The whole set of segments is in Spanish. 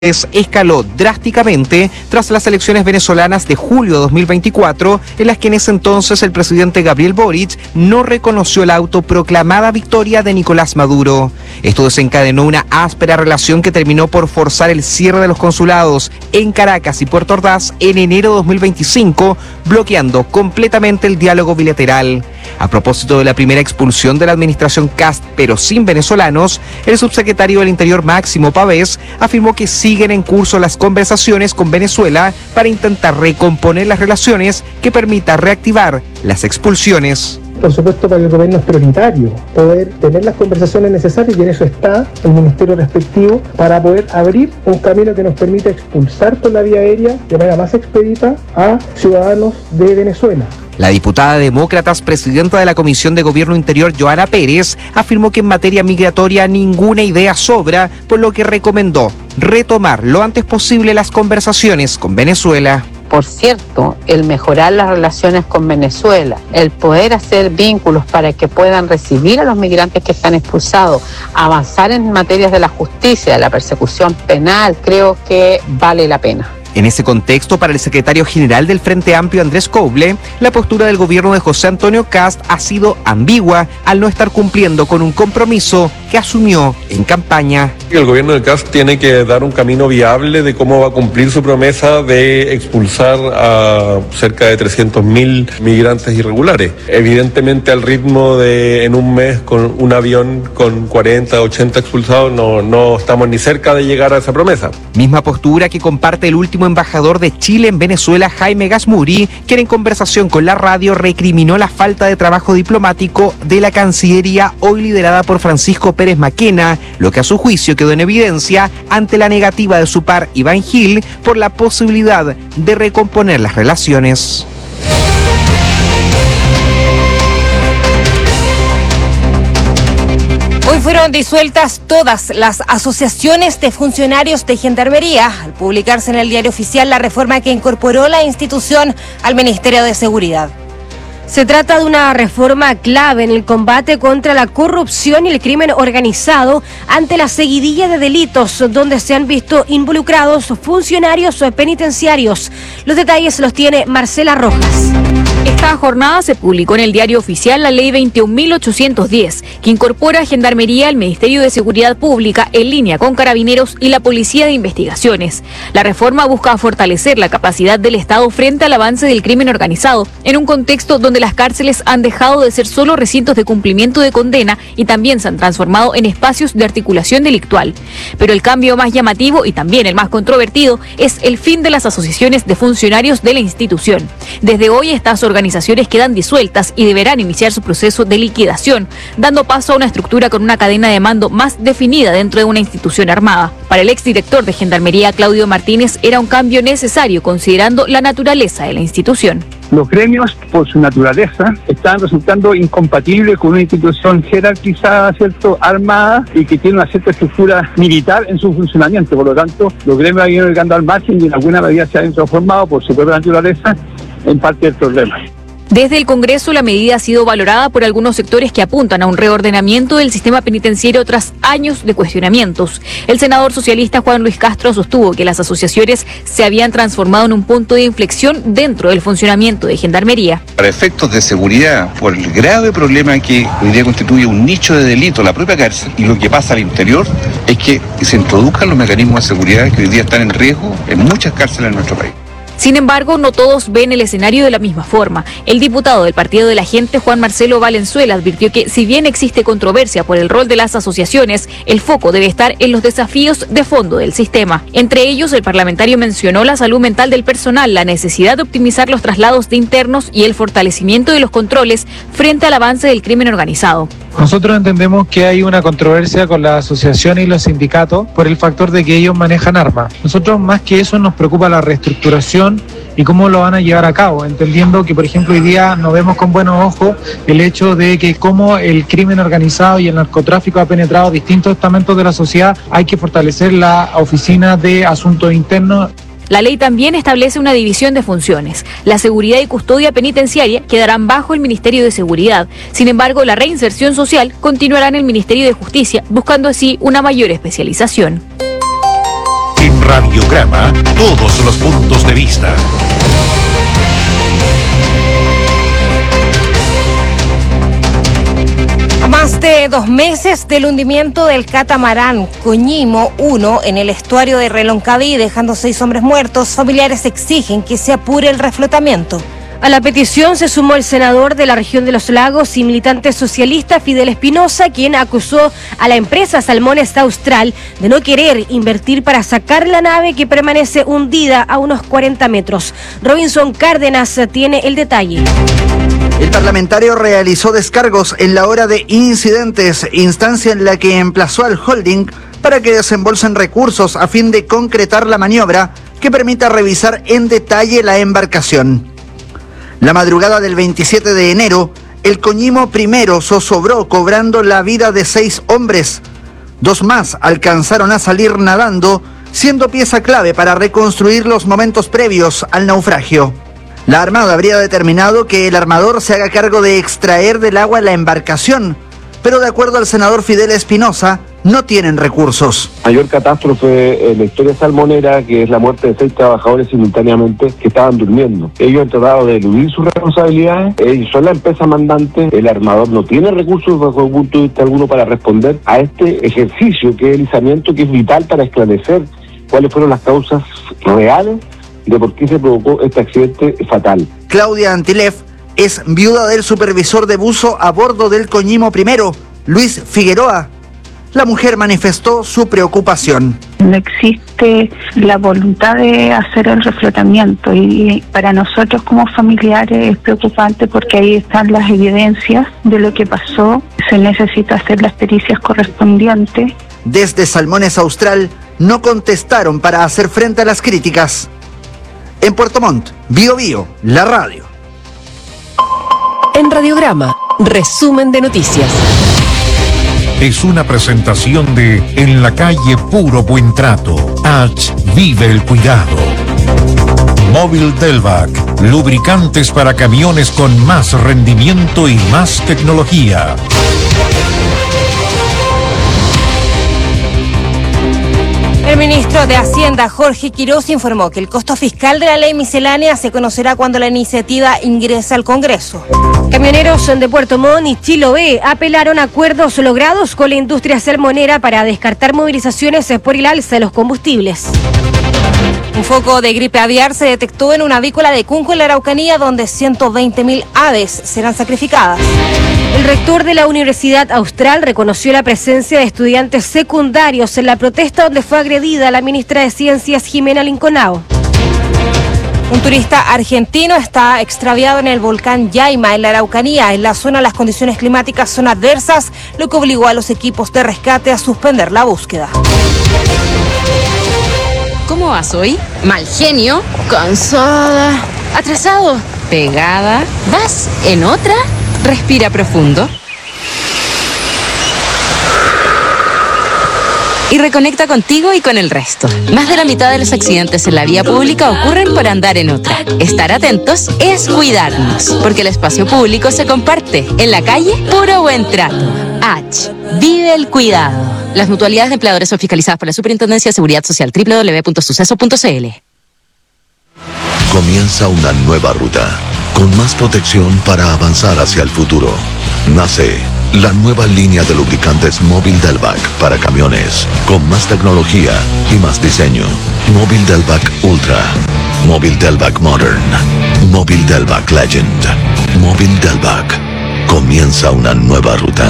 escaló drásticamente tras las elecciones venezolanas de julio de 2024, en las que en ese entonces el presidente Gabriel Boric no reconoció la autoproclamada victoria de Nicolás Maduro. Esto desencadenó una áspera relación que terminó por forzar el cierre de los consulados en Caracas y Puerto Ordaz en enero de 2025, bloqueando completamente el diálogo bilateral. A propósito de la primera expulsión de la administración Kast, pero sin venezolanos, el subsecretario del Interior Máximo Pavés afirmó que siguen en curso las conversaciones con Venezuela para intentar recomponer las relaciones que permita reactivar las expulsiones. Por supuesto, para el gobierno es prioritario poder tener las conversaciones necesarias y en eso está el ministerio respectivo para poder abrir un camino que nos permita expulsar por la vía aérea de manera más expedita a ciudadanos de Venezuela. La diputada demócratas, presidenta de la Comisión de Gobierno Interior, Joana Pérez, afirmó que en materia migratoria ninguna idea sobra, por lo que recomendó retomar lo antes posible las conversaciones con Venezuela. Por cierto, el mejorar las relaciones con Venezuela, el poder hacer vínculos para que puedan recibir a los migrantes que están expulsados, avanzar en materias de la justicia, de la persecución penal, creo que vale la pena. En ese contexto, para el secretario general del Frente Amplio, Andrés Couble, la postura del gobierno de José Antonio Kast ha sido ambigua al no estar cumpliendo con un compromiso que asumió en campaña. El gobierno de Kast tiene que dar un camino viable de cómo va a cumplir su promesa de expulsar a cerca de 300.000 migrantes irregulares. Evidentemente, al ritmo de en un mes con un avión con 40, 80 expulsados, no estamos ni cerca de llegar a esa promesa. Misma postura que comparte el último embajador de Chile en Venezuela, Jaime Gasmuri, quien en conversación con la radio recriminó la falta de trabajo diplomático de la Cancillería hoy liderada por Francisco Pérez Maquena, lo que a su juicio quedó en evidencia ante la negativa de su par Iván Gil por la posibilidad de recomponer las relaciones. Hoy fueron disueltas todas las asociaciones de funcionarios de Gendarmería al publicarse en el Diario Oficial la reforma que incorporó la institución al Ministerio de Seguridad. Se trata de una reforma clave en el combate contra la corrupción y el crimen organizado ante la seguidilla de delitos donde se han visto involucrados funcionarios penitenciarios. Los detalles los tiene Marcela Rojas. Esta jornada se publicó en el Diario Oficial la Ley 21.810, que incorpora a Gendarmería al Ministerio de Seguridad Pública en línea con Carabineros y la Policía de Investigaciones. La reforma busca fortalecer la capacidad del Estado frente al avance del crimen organizado, en un contexto donde las cárceles han dejado de ser solo recintos de cumplimiento de condena y también se han transformado en espacios de articulación delictual. Pero el cambio más llamativo y también el más controvertido es el fin de las asociaciones de funcionarios de la institución. Desde hoy estas organizaciones quedan disueltas y deberán iniciar su proceso de liquidación, dando paso a una estructura con una cadena de mando más definida dentro de una institución armada. Para el exdirector de Gendarmería, Claudio Martínez, era un cambio necesario considerando la naturaleza de la institución. Los gremios, por su naturaleza, están resultando incompatibles con una institución jerarquizada, ¿cierto?, armada y que tiene una cierta estructura militar en su funcionamiento. Por lo tanto, los gremios han ido llegando al margen y en alguna medida se han transformado por su propia naturaleza en parte del problema. Desde el Congreso, la medida ha sido valorada por algunos sectores que apuntan a un reordenamiento del sistema penitenciario tras años de cuestionamientos. El senador socialista Juan Luis Castro sostuvo que las asociaciones se habían transformado en un punto de inflexión dentro del funcionamiento de Gendarmería. Para efectos de seguridad, por el grave problema que hoy día constituye un nicho de delito, la propia cárcel, y lo que pasa al interior es que se introduzcan los mecanismos de seguridad que hoy día están en riesgo en muchas cárceles en nuestro país. Sin embargo, no todos ven el escenario de la misma forma. El diputado del Partido de la Gente, Juan Marcelo Valenzuela, advirtió que si bien existe controversia por el rol de las asociaciones, el foco debe estar en los desafíos de fondo del sistema. Entre ellos, el parlamentario mencionó la salud mental del personal, la necesidad de optimizar los traslados de internos y el fortalecimiento de los controles frente al avance del crimen organizado. Nosotros entendemos que hay una controversia con la asociación y los sindicatos por el factor de que ellos manejan armas. Nosotros, más que eso, nos preocupa la reestructuración y cómo lo van a llevar a cabo, entendiendo que, por ejemplo, hoy día no vemos con buenos ojos el hecho de que cómo el crimen organizado y el narcotráfico ha penetrado distintos estamentos de la sociedad. Hay que fortalecer la oficina de asuntos internos. La ley también establece una división de funciones. La seguridad y custodia penitenciaria quedarán bajo el Ministerio de Seguridad. Sin embargo, la reinserción social continuará en el Ministerio de Justicia, buscando así una mayor especialización. Radiograma, todos los puntos de vista. A más de 2 meses del hundimiento del catamarán Coñimo 1 en el estuario de Reloncaví, dejando 6 hombres muertos, familiares exigen que se apure el reflotamiento. A la petición se sumó el senador de la región de los Lagos y militante socialista Fidel Espinosa, quien acusó a la empresa Salmones Austral de no querer invertir para sacar la nave que permanece hundida a unos 40 metros. Robinson Cárdenas tiene el detalle. El parlamentario realizó descargos en la hora de incidentes, instancia en la que emplazó al holding para que desembolsen recursos a fin de concretar la maniobra que permita revisar en detalle la embarcación. La madrugada del 27 de enero, el Coñimo primero zozobró cobrando la vida de 6 hombres. 2 más alcanzaron a salir nadando, siendo pieza clave para reconstruir los momentos previos al naufragio. La Armada habría determinado que el armador se haga cargo de extraer del agua la embarcación, pero de acuerdo al senador Fidel Espinosa, no tienen recursos. Mayor catástrofe en la historia salmonera, que es la muerte de 6 trabajadores simultáneamente que estaban durmiendo. Ellos han tratado de eludir sus responsabilidades, ellos son la empresa mandante, el armador no tiene recursos bajo el punto de vista alguno para responder a este ejercicio que es el izamiento, que es vital para esclarecer cuáles fueron las causas reales de por qué se provocó este accidente fatal. Claudia Antilef es viuda del supervisor de buzo a bordo del Coñimo primero, Luis Figueroa. La mujer manifestó su preocupación. No existe la voluntad de hacer el reflotamiento y para nosotros como familiares es preocupante porque ahí están las evidencias de lo que pasó. Se necesita hacer las pericias correspondientes. Desde Salmones Austral no contestaron para hacer frente a las críticas. En Puerto Montt, Bío Bío, la radio. En Radiograma, resumen de noticias. Es una presentación de En la calle Puro Buen Trato. H. Vive el cuidado. Móvil Delvac. Lubricantes para camiones con más rendimiento y más tecnología. El ministro de Hacienda, Jorge Quiroz, informó que el costo fiscal de la ley miscelánea se conocerá cuando la iniciativa ingrese al Congreso. Camioneros de Puerto Montt y Chiloé apelaron a acuerdos logrados con la industria salmonera para descartar movilizaciones por el alza de los combustibles. Un foco de gripe aviar se detectó en una avícola de Cunco en la Araucanía, donde 120.000 aves serán sacrificadas. El rector de la Universidad Austral reconoció la presencia de estudiantes secundarios en la protesta donde fue agredida la ministra de Ciencias, Jimena Linconao. Un turista argentino está extraviado en el volcán Yaima, en la Araucanía. En la zona las condiciones climáticas son adversas, lo que obligó a los equipos de rescate a suspender la búsqueda. ¿Cómo vas hoy? Mal genio, cansada, atrasado, pegada. ¿Vas en otra? Respira profundo. Y reconecta contigo y con el resto. Más de la mitad de los accidentes en la vía pública ocurren por andar en otra. Estar atentos es cuidarnos, porque el espacio público se comparte. En la calle, puro buen trato. H. Vive el cuidado. Las mutualidades de empleadores son fiscalizadas por la Superintendencia de Seguridad Social. www.suceso.cl. Comienza una nueva ruta, con más protección para avanzar hacia el futuro. Nace la nueva línea de lubricantes Móvil Delvac para camiones, con más tecnología y más diseño. Móvil Delvac Ultra, Móvil Delvac Modern, Móvil Delvac Legend, Móvil Delvac. Comienza una nueva ruta.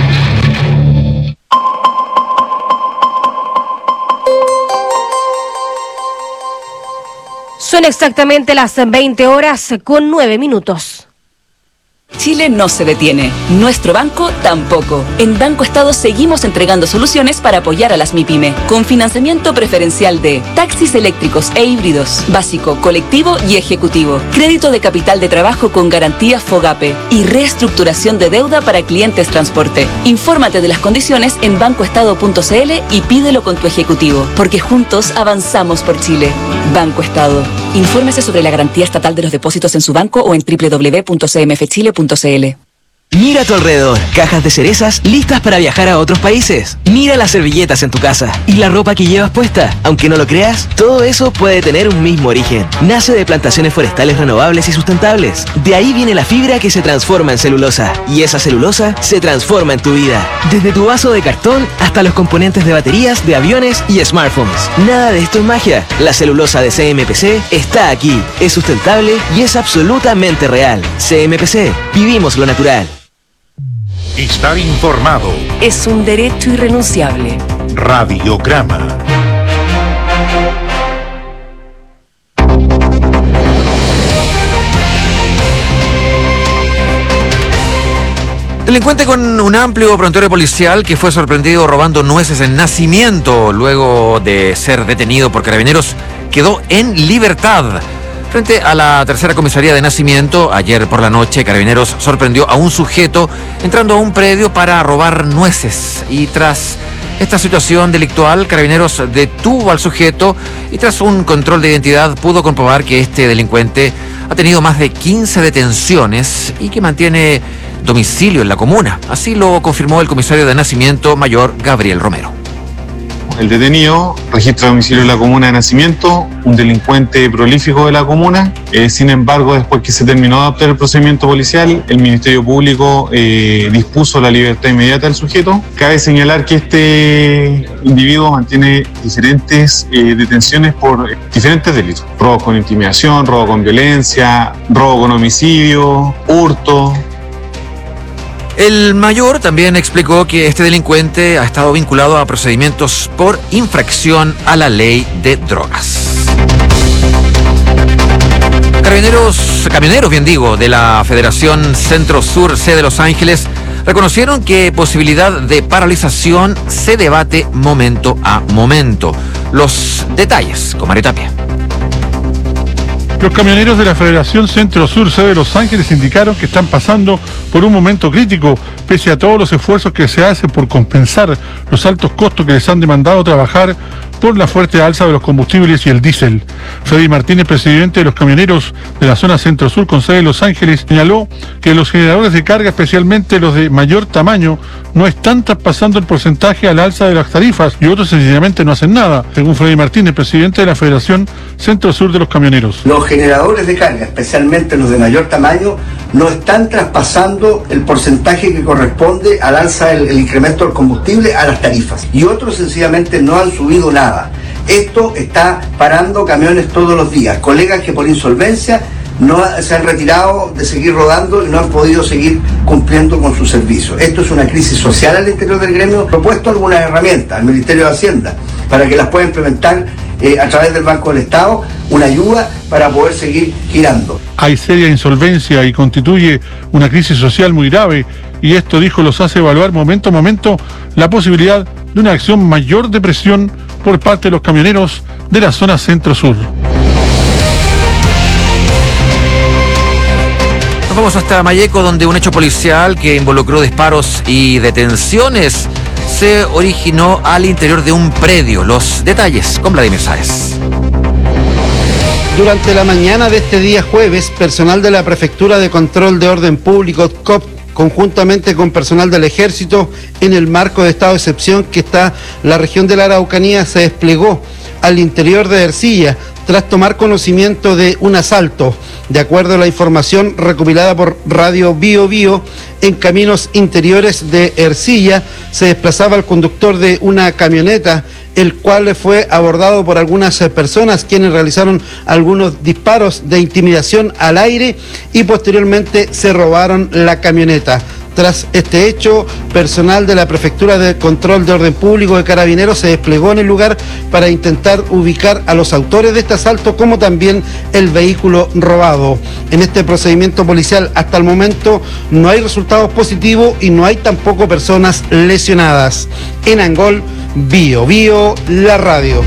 Son exactamente las 20 horas con 9 minutos. Chile no se detiene. Nuestro banco tampoco. En Banco Estado seguimos entregando soluciones para apoyar a las MIPYME, con financiamiento preferencial de taxis eléctricos e híbridos, básico, colectivo y ejecutivo, crédito de capital de trabajo con garantía FOGAPE y reestructuración de deuda para clientes transporte. Infórmate de las condiciones en bancoestado.cl y pídelo con tu ejecutivo, porque juntos avanzamos por Chile. Banco Estado. Infórmese sobre la garantía estatal de los depósitos en su banco o en www.cmfchile.cl. Mira a tu alrededor, cajas de cerezas listas para viajar a otros países. Mira las servilletas en tu casa y la ropa que llevas puesta. Aunque no lo creas, todo eso puede tener un mismo origen. Nace de plantaciones forestales renovables y sustentables. De ahí viene la fibra que se transforma en celulosa. Y esa celulosa se transforma en tu vida. Desde tu vaso de cartón hasta los componentes de baterías, de aviones y smartphones. Nada de esto es magia. La celulosa de CMPC está aquí. Es sustentable y es absolutamente real. CMPC, vivimos lo natural. Estar informado. Es un derecho irrenunciable. Radiograma. Delincuente con un amplio prontuario policial que fue sorprendido robando nueces en Nacimiento luego de ser detenido por Carabineros quedó en libertad. Frente a la tercera comisaría de Nacimiento, ayer por la noche, Carabineros sorprendió a un sujeto entrando a un predio para robar nueces. Y tras esta situación delictual, Carabineros detuvo al sujeto y tras un control de identidad pudo comprobar que este delincuente ha tenido más de 15 detenciones y que mantiene domicilio en la comuna. Así lo confirmó el comisario de Nacimiento, mayor Gabriel Romero. El detenido registra domicilio en la comuna de Nacimiento, un delincuente prolífico de la comuna. Sin embargo, después que se terminó de adoptar el procedimiento policial, el Ministerio Público dispuso la libertad inmediata del sujeto. Cabe señalar que este individuo mantiene diferentes detenciones por diferentes delitos: robo con intimidación, robo con violencia, robo con homicidio, hurto. El mayor también explicó que este delincuente ha estado vinculado a procedimientos por infracción a la ley de drogas. Camioneros, de la Federación Centro Sur C de Los Ángeles reconocieron que posibilidad de paralización se debate momento a momento. Los detalles con Mario Tapia. Los camioneros de la Federación Centro Sur C de Los Ángeles indicaron que están pasando por un momento crítico, pese a todos los esfuerzos que se hacen por compensar los altos costos que les han demandado trabajar por la fuerte alza de los combustibles y el diésel. Freddy Martínez, presidente de los camioneros de la zona Centro Sur con sede en Los Ángeles, señaló que los generadores de carga, especialmente los de mayor tamaño, no están traspasando el porcentaje al alza de las tarifas y otros sencillamente no hacen nada, según Freddy Martínez, presidente de la Federación Centro Sur de los Camioneros. Los generadores de carga, especialmente los de mayor tamaño, no están traspasando el porcentaje que corresponde al alza del incremento del combustible a las tarifas. Y otros sencillamente no han subido nada. Esto está parando camiones todos los días. Colegas que por insolvencia no se han retirado de seguir rodando y no han podido seguir cumpliendo con su servicio. Esto es una crisis social al interior del gremio. He propuesto algunas herramientas al Ministerio de Hacienda para que las pueda implementar a través del Banco del Estado, una ayuda para poder seguir girando. Hay seria insolvencia y constituye una crisis social muy grave, y esto, dijo, los hace evaluar momento a momento la posibilidad de una acción mayor de presión por parte de los camioneros de la zona Centro-Sur. Nos vamos hasta Malleco, donde un hecho policial que involucró disparos y detenciones se originó al interior de un predio. Los detalles con Vladimir Sáez. Durante la mañana de este día jueves, personal de la Prefectura de Control de Orden Público, COP, conjuntamente con personal del Ejército, en el marco de estado de excepción que está la región de la Araucanía, se desplegó al interior de Ercilla tras tomar conocimiento de un asalto. De acuerdo a la información recopilada por Radio Bio Bio, en caminos interiores de Ercilla se desplazaba el conductor de una camioneta, el cual fue abordado por algunas personas quienes realizaron algunos disparos de intimidación al aire y posteriormente se robaron la camioneta. Tras este hecho, personal de la Prefectura de Control de Orden Público de Carabineros se desplegó en el lugar para intentar ubicar a los autores de este asalto, como también el vehículo robado. En este procedimiento policial, hasta el momento, no hay resultados positivos y no hay tampoco personas lesionadas. En Angol, Bio Bio, la radio.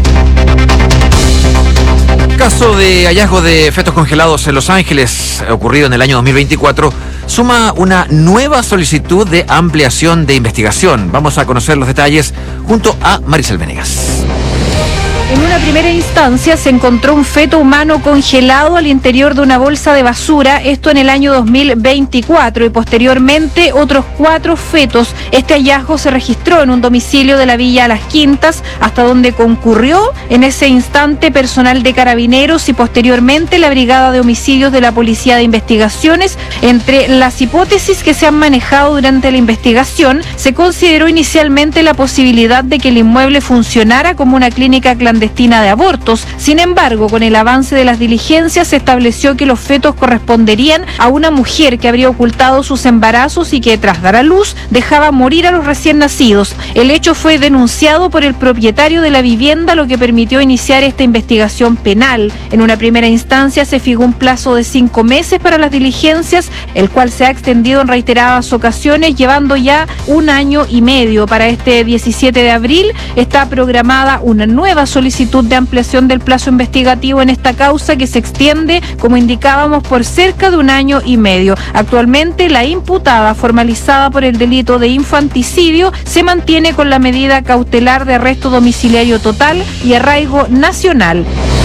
Caso de hallazgo de fetos congelados en Los Ángeles, ocurrido en el año 2024, suma una nueva solicitud de ampliación de investigación. Vamos a conocer los detalles junto a Maricel Venegas. En una primera instancia se encontró un feto humano congelado al interior de una bolsa de basura, esto en el año 2024, y posteriormente otros 4 fetos. Este hallazgo se registró en un domicilio de la Villa Las Quintas, hasta donde concurrió en ese instante personal de Carabineros y posteriormente la Brigada de Homicidios de la Policía de Investigaciones. Entre las hipótesis que se han manejado durante la investigación, se consideró inicialmente la posibilidad de que el inmueble funcionara como una clínica clandestina de abortos. Sin embargo, con el avance de las diligencias se estableció que los fetos corresponderían a una mujer que habría ocultado sus embarazos y que tras dar a luz dejaba morir a los recién nacidos. El hecho fue denunciado por el propietario de la vivienda, lo que permitió iniciar esta investigación penal. En una primera instancia se fijó un plazo de 5 meses para las diligencias, el cual se ha extendido en reiteradas ocasiones, llevando ya 1 año y medio. Para este 17 de abril está programada una nueva solicitud de ampliación del plazo investigativo en esta causa, que se extiende, como indicábamos, por cerca de 1 año y medio. Actualmente la imputada, formalizada por el delito de infanticidio, se mantiene con la medida cautelar de arresto domiciliario total y arraigo nacional.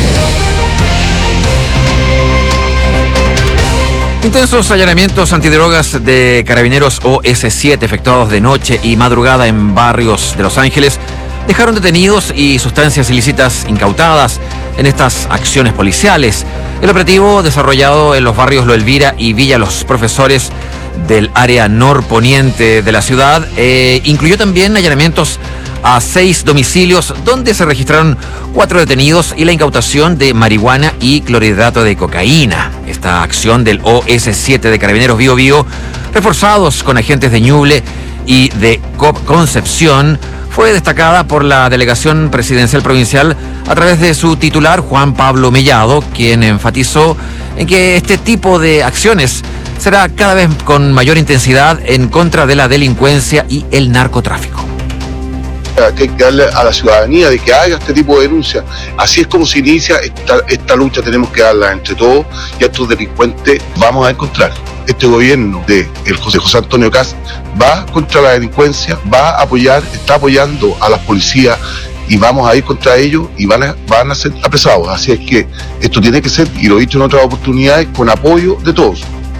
Intensos allanamientos antidrogas de Carabineros OS7 efectuados de noche y madrugada en barrios de Los Ángeles dejaron detenidos y sustancias ilícitas incautadas en estas acciones policiales. El operativo, desarrollado en los barrios Lo Elvira y Villa Los Profesores del área norponiente de la ciudad, incluyó también allanamientos a 6 domicilios donde se registraron 4 detenidos y la incautación de marihuana y clorhidrato de cocaína. Esta acción del OS7 de Carabineros Bío Bío, reforzados con agentes de Ñuble y de COP Concepción, fue destacada por la Delegación Presidencial Provincial a través de su titular, Juan Pablo Mellado, quien enfatizó en que este tipo de acciones será cada vez con mayor intensidad en contra de la delincuencia y el narcotráfico. Que hay que darle a la ciudadanía de que haga este tipo de denuncias. Así es como se inicia esta lucha, tenemos que darla entre todos, y a estos delincuentes vamos a encontrar. Este gobierno de José Antonio Kast va contra la delincuencia, va a apoyar, está apoyando a las policías, y vamos a ir contra ellos y van a ser apresados. Así es que esto tiene que ser, y lo he dicho en otras oportunidades, con apoyo de todos.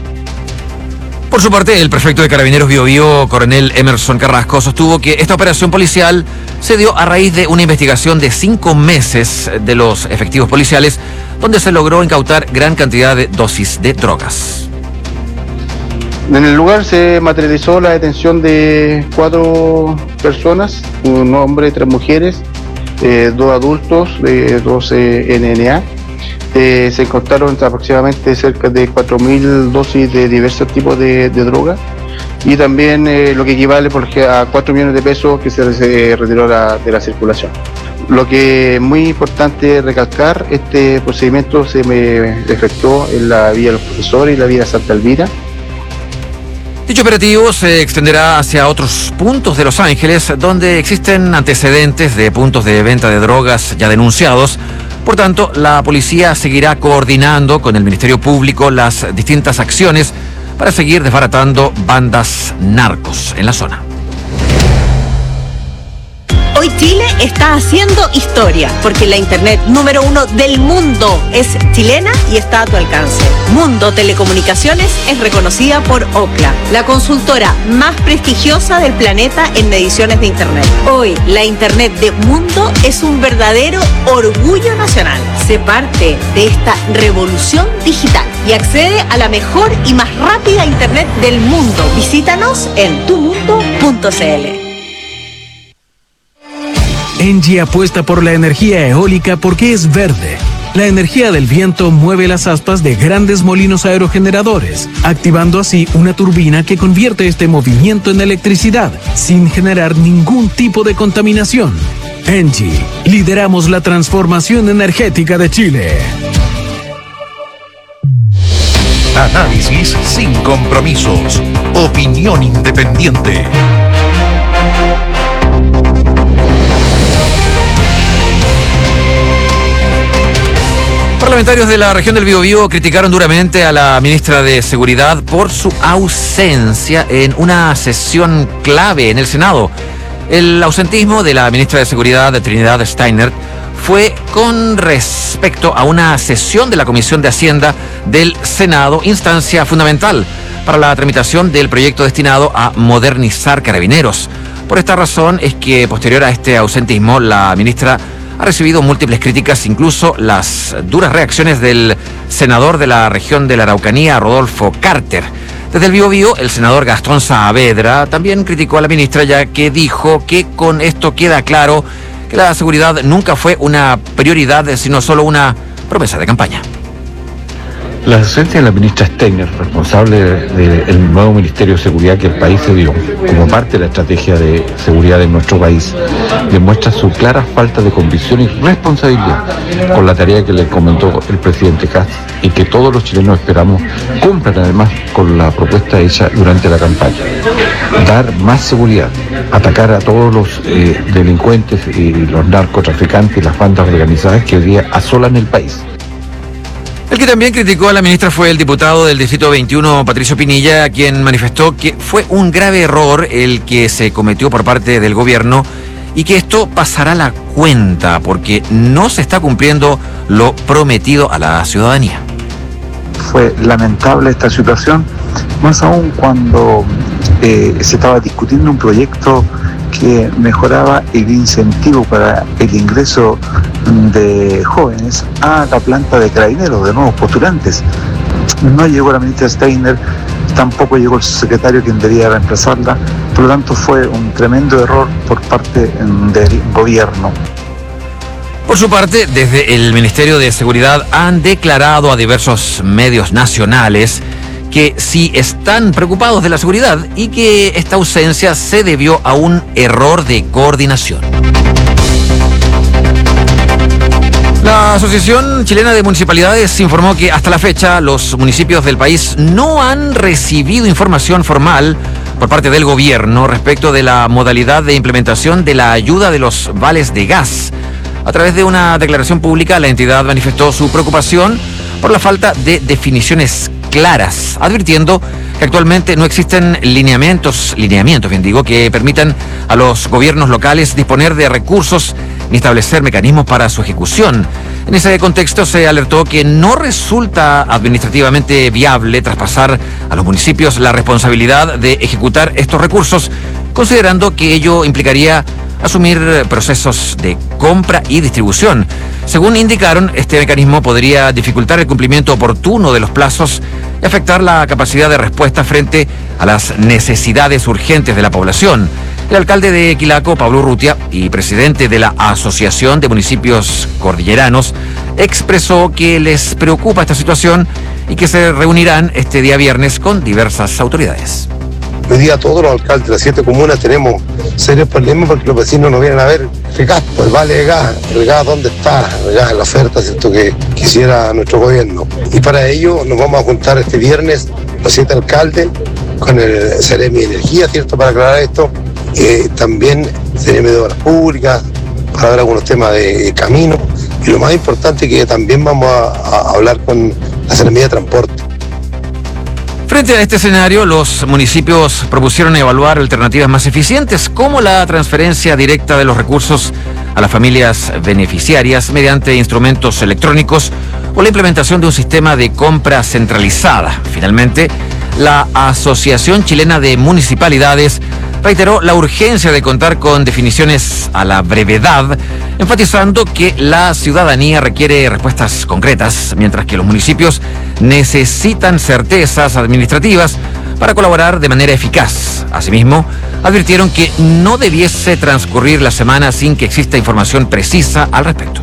Por su parte, el prefecto de Carabineros Bío Bío, coronel Emerson Carrasco, sostuvo que esta operación policial se dio a raíz de una investigación de 5 meses de los efectivos policiales, donde se logró incautar gran cantidad de dosis de drogas. En el lugar se materializó la detención de 4 personas, un hombre y 3 mujeres, 2 adultos, 12 NNA. Se incautaron aproximadamente cerca de 4.000 dosis de diversos tipos de droga, y también lo que equivale a 4 millones de pesos que se retiró de la circulación. Lo que es muy importante recalcar, este procedimiento se efectuó en la Villa Los Profesores y la Villa Santa Elvira. Dicho operativo se extenderá hacia otros puntos de Los Ángeles, donde existen antecedentes de puntos de venta de drogas ya denunciados. Por tanto, la policía seguirá coordinando con el Ministerio Público las distintas acciones para seguir desbaratando bandas narcos en la zona. Hoy Chile está haciendo historia, porque la internet número 1 del mundo es chilena y está a tu alcance. Mundo Telecomunicaciones es reconocida por Ookla, la consultora más prestigiosa del planeta en mediciones de internet. Hoy, la internet de Mundo es un verdadero orgullo nacional. Sé parte de esta revolución digital y accede a la mejor y más rápida internet del mundo. Visítanos en tumundo.cl. Engie apuesta por la energía eólica porque es verde. La energía del viento mueve las aspas de grandes molinos aerogeneradores, activando así una turbina que convierte este movimiento en electricidad, sin generar ningún tipo de contaminación. Engie, lideramos la transformación energética de Chile. Análisis sin compromisos. Opinión independiente. Parlamentarios de la región del Biobío criticaron duramente a la ministra de Seguridad por su ausencia en una sesión clave en el Senado. El ausentismo de la ministra de Seguridad, Trinidad Steiner, fue con respecto a una sesión de la Comisión de Hacienda del Senado, instancia fundamental para la tramitación del proyecto destinado a modernizar Carabineros. Por esta razón es que, posterior a este ausentismo, la ministra ha recibido múltiples críticas, incluso las duras reacciones del senador de la región de la Araucanía, Rodolfo Carter. Desde el Biobío, el senador Gastón Saavedra también criticó a la ministra, ya que dijo que con esto queda claro que la seguridad nunca fue una prioridad, sino solo una promesa de campaña. La ausencia de la ministra Steiner, responsable del nuevo Ministerio de Seguridad que el país se dio como parte de la estrategia de seguridad de nuestro país, demuestra su clara falta de convicción y responsabilidad con la tarea que le comentó el presidente Kast y que todos los chilenos esperamos cumplan además con la propuesta hecha durante la campaña. Dar más seguridad, atacar a todos los delincuentes y los narcotraficantes y las bandas organizadas que hoy día asolan el país. El que también criticó a la ministra fue el diputado del Distrito 21, Patricio Pinilla, quien manifestó que fue un grave error el que se cometió por parte del gobierno y que esto pasará la cuenta porque no se está cumpliendo lo prometido a la ciudadanía. Fue lamentable esta situación, más aún cuando se estaba discutiendo un proyecto que mejoraba el incentivo para el ingreso de jóvenes a la planta de Carabineros, de nuevos postulantes. No llegó la ministra Steiner, tampoco llegó el secretario quien debía reemplazarla, por lo tanto fue un tremendo error por parte del gobierno. Por su parte, desde el Ministerio de Seguridad han declarado a diversos medios nacionales que sí están preocupados de la seguridad y que esta ausencia se debió a un error de coordinación. La Asociación Chilena de Municipalidades informó que hasta la fecha los municipios del país no han recibido información formal por parte del gobierno respecto de la modalidad de implementación de la ayuda de los vales de gas. A través de una declaración pública, la entidad manifestó su preocupación por la falta de definiciones claras, advirtiendo que actualmente no existen lineamientos, que permitan a los gobiernos locales disponer de recursos ni establecer mecanismos para su ejecución. En ese contexto se alertó que no resulta administrativamente viable traspasar a los municipios la responsabilidad de ejecutar estos recursos, considerando que ello implicaría asumir procesos de compra y distribución. Según indicaron, este mecanismo podría dificultar el cumplimiento oportuno de los plazos y afectar la capacidad de respuesta frente a las necesidades urgentes de la población. El alcalde de Quilaco, Pablo Urrutia, y presidente de la Asociación de Municipios Cordilleranos, expresó que les preocupa esta situación y que se reunirán este día viernes con diversas autoridades. Hoy día todos los alcaldes de las 7 comunas tenemos serios problemas porque los vecinos no vienen a ver el gas, el vale de gas, el gas dónde está, el gas, la oferta, ¿cierto?, que quisiera nuestro gobierno. Y para ello nos vamos a juntar este viernes los 7 alcaldes con el Seremi de Energía, ¿cierto?, para aclarar esto. También Seremi de Obras Públicas, para ver algunos temas de camino. Y lo más importante que también vamos a hablar con la Seremi de Transporte. Frente a este escenario, los municipios propusieron evaluar alternativas más eficientes, como la transferencia directa de los recursos a las familias beneficiarias mediante instrumentos electrónicos o la implementación de un sistema de compra centralizada. Finalmente, la Asociación Chilena de Municipalidades reiteró la urgencia de contar con definiciones a la brevedad, enfatizando que la ciudadanía requiere respuestas concretas, mientras que los municipios necesitan certezas administrativas para colaborar de manera eficaz. Asimismo, advirtieron que no debiese transcurrir la semana sin que exista información precisa al respecto.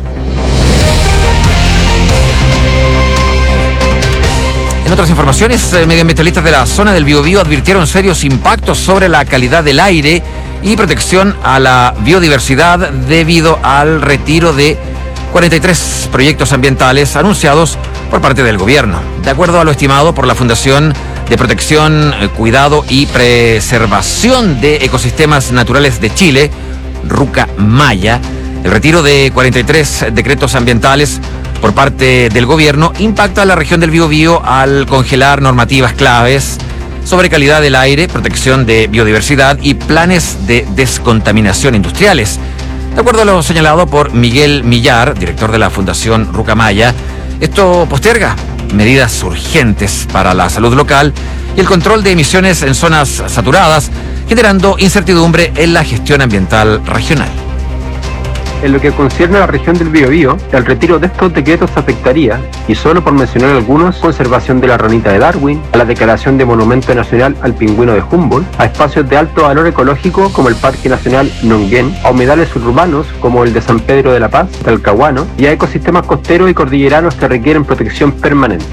En otras informaciones, medioambientalistas de la zona del Biobío advirtieron serios impactos sobre la calidad del aire y protección a la biodiversidad debido al retiro de 43 proyectos ambientales anunciados por parte del gobierno. De acuerdo a lo estimado por la Fundación de Protección, Cuidado y Preservación de Ecosistemas Naturales de Chile, Ruca Maya, el retiro de 43 decretos ambientales por parte del gobierno impacta a la región del Biobío al congelar normativas claves sobre calidad del aire, protección de biodiversidad y planes de descontaminación industriales. De acuerdo a lo señalado por Miguel Millar, director de la Fundación Rucamaya, esto posterga medidas urgentes para la salud local y el control de emisiones en zonas saturadas, generando incertidumbre en la gestión ambiental regional. En lo que concierne a la región del Biobío, el retiro de estos decretos afectaría, y solo por mencionar algunos, conservación de la ranita de Darwin, a la declaración de monumento nacional al pingüino de Humboldt, a espacios de alto valor ecológico como el Parque Nacional Nonguén, a humedales urbanos como el de San Pedro de la Paz, Talcahuano, y a ecosistemas costeros y cordilleranos que requieren protección permanente.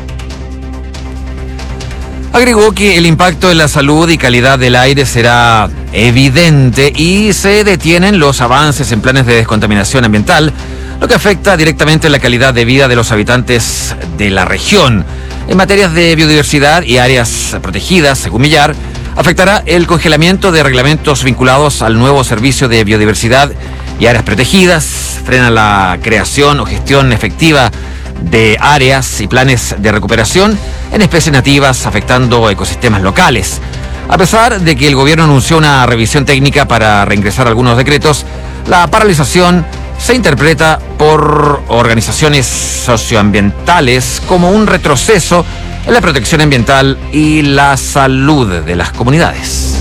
Agregó que el impacto en la salud y calidad del aire será evidente y se detienen los avances en planes de descontaminación ambiental, lo que afecta directamente la calidad de vida de los habitantes de la región. En materias de biodiversidad y áreas protegidas, según Millar, afectará el congelamiento de reglamentos vinculados al nuevo servicio de biodiversidad y áreas protegidas, frena la creación o gestión efectiva de áreas y planes de recuperación en especies nativas, afectando ecosistemas locales. A pesar de que el gobierno anunció una revisión técnica para reingresar algunos decretos, la paralización se interpreta por organizaciones socioambientales como un retroceso en la protección ambiental y la salud de las comunidades.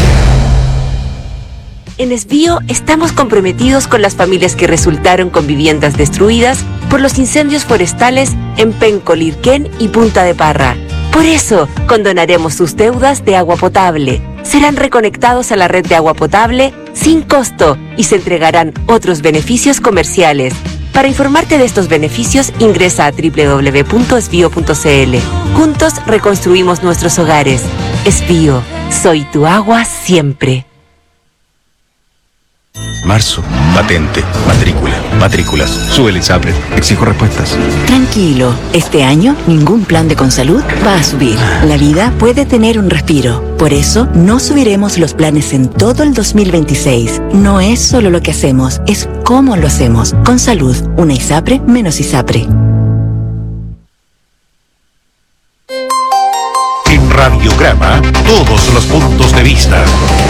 En Esbío estamos comprometidos con las familias que resultaron con viviendas destruidas por los incendios forestales en Penco, Lirquén y Punta de Parra. Por eso, condonaremos sus deudas de agua potable. Serán reconectados a la red de agua potable sin costo y se entregarán otros beneficios comerciales. Para informarte de estos beneficios, ingresa a www.esbio.cl. Juntos reconstruimos nuestros hogares. Esbío, soy tu agua siempre. Marzo, patente, matrícula, matrículas, sube el ISAPRE, exijo respuestas. Tranquilo, este año ningún plan de Consalud va a subir. La vida puede tener un respiro. Por eso no subiremos los planes en todo el 2026. No es solo lo que hacemos, es cómo lo hacemos. Consalud, una ISAPRE menos ISAPRE. En Radiograma, todos los puntos de vista.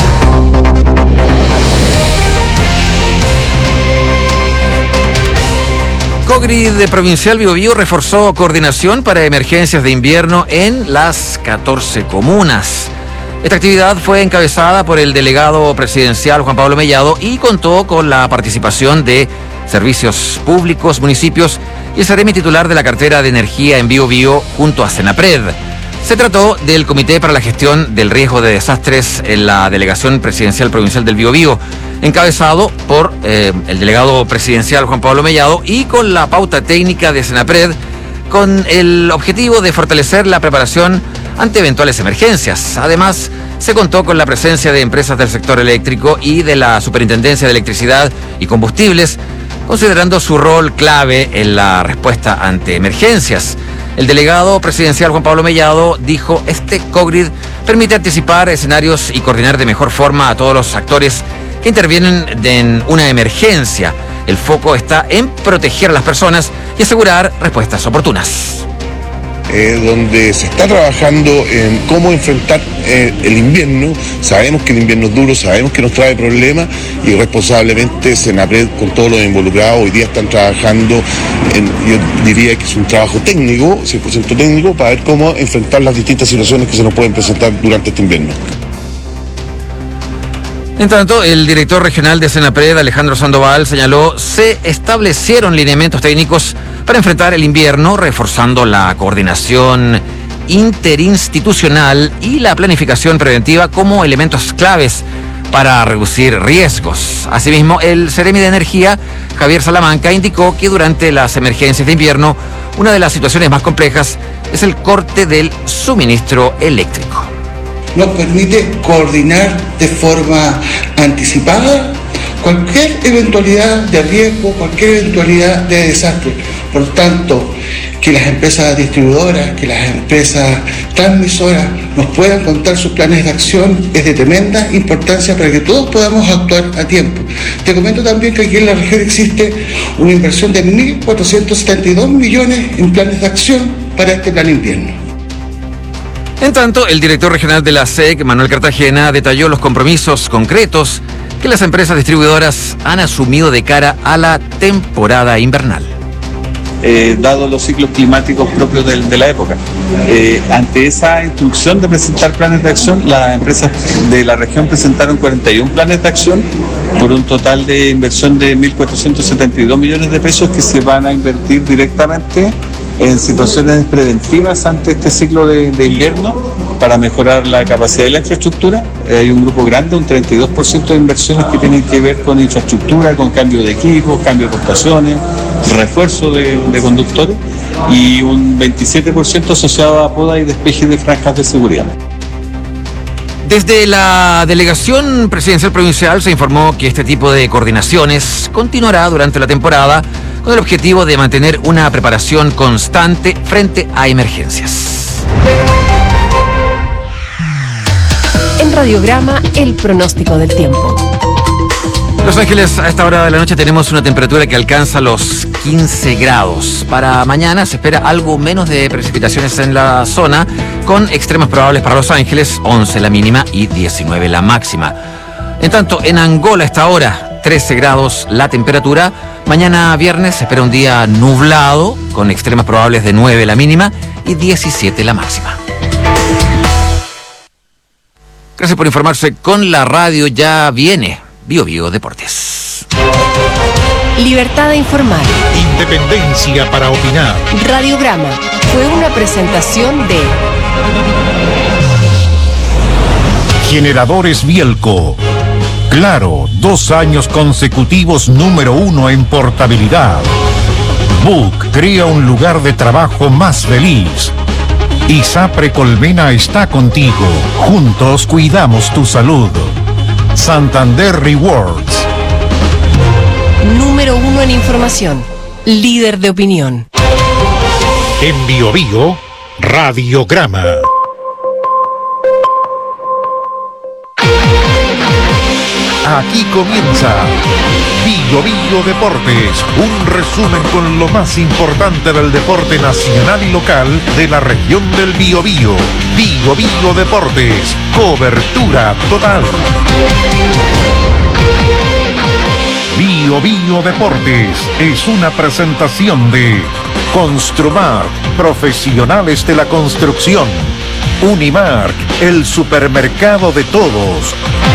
Cogrid Provincial Biobío reforzó coordinación para emergencias de invierno en las 14 comunas. Esta actividad fue encabezada por el delegado presidencial Juan Pablo Mellado y contó con la participación de servicios públicos, municipios y el seremi titular de la cartera de energía en Biobío junto a Senapred. Se trató del Comité para la Gestión del Riesgo de Desastres en la Delegación Presidencial Provincial del Biobío, encabezado por el delegado presidencial Juan Pablo Mellado y con la pauta técnica de Senapred, con el objetivo de fortalecer la preparación ante eventuales emergencias. Además, se contó con la presencia de empresas del sector eléctrico y de la Superintendencia de Electricidad y Combustibles, considerando su rol clave en la respuesta ante emergencias. El delegado presidencial Juan Pablo Mellado dijo: este Cogrid permite anticipar escenarios y coordinar de mejor forma a todos los actores que intervienen en una emergencia. El foco está en proteger a las personas y asegurar respuestas oportunas. Donde se está trabajando en cómo enfrentar el invierno. Sabemos que el invierno es duro, sabemos que nos trae problemas y responsablemente Senapred con todos los involucrados hoy día están trabajando yo diría que es un trabajo técnico, 100% técnico, para ver cómo enfrentar las distintas situaciones que se nos pueden presentar durante este invierno. En tanto, el director regional de Senapred, Alejandro Sandoval, señaló: se establecieron lineamientos técnicos para enfrentar el invierno, reforzando la coordinación interinstitucional y la planificación preventiva como elementos claves para reducir riesgos. Asimismo, el seremi de Energía, Javier Salamanca, indicó que durante las emergencias de invierno, una de las situaciones más complejas es el corte del suministro eléctrico. Nos permite coordinar de forma anticipada cualquier eventualidad de riesgo, cualquier eventualidad de desastre. Por tanto, que las empresas distribuidoras, que las empresas transmisoras nos puedan contar sus planes de acción es de tremenda importancia para que todos podamos actuar a tiempo. Te comento también que aquí en la región existe una inversión de 1.472 millones en planes de acción para este plan invierno. En tanto, el director regional de la SEC, Manuel Cartagena, detalló los compromisos concretos que las empresas distribuidoras han asumido de cara a la temporada invernal. Dado los ciclos climáticos propios de la época. Ante esa instrucción de presentar planes de acción, las empresas de la región presentaron 41 planes de acción por un total de inversión de 1.472 millones de pesos que se van a invertir directamente en situaciones preventivas ante este ciclo de invierno para mejorar la capacidad de la infraestructura. Hay un grupo grande, un 32% de inversiones que tienen que ver con infraestructura, con cambio de equipos, cambio de estaciones, refuerzo de conductores y un 27% asociado a poda y despeje de franjas de seguridad. Desde la Delegación Presidencial Provincial se informó que este tipo de coordinaciones continuará durante la temporada con el objetivo de mantener una preparación constante frente a emergencias. En Radiograma, el pronóstico del tiempo. Los Ángeles, a esta hora de la noche tenemos una temperatura que alcanza los 15 grados. Para mañana se espera algo menos de precipitaciones en la zona, con extremas probables para Los Ángeles, 11 la mínima y 19 la máxima. En tanto, en Angola a esta hora, 13 grados la temperatura. Mañana viernes se espera un día nublado, con extremas probables de 9 la mínima y 17 la máxima. Gracias por informarse con la radio. Ya viene Bio Deportes. Libertad de informar. Independencia para opinar. Radiograma fue una presentación de Generadores Bielco. Claro, 2 años consecutivos número 1 en portabilidad. Book crea un lugar de trabajo más feliz. ISAPRE Colmena está contigo. Juntos cuidamos tu salud. Santander Rewards. Número 1 en información. Líder de opinión. En Bio Radiograma. Aquí comienza Bio Deportes, un resumen con lo más importante del deporte nacional y local de la región del Biobío. Bio Deportes, cobertura total. Bio Deportes es una presentación de Construmark, profesionales de la construcción. Unimark, el supermercado de todos.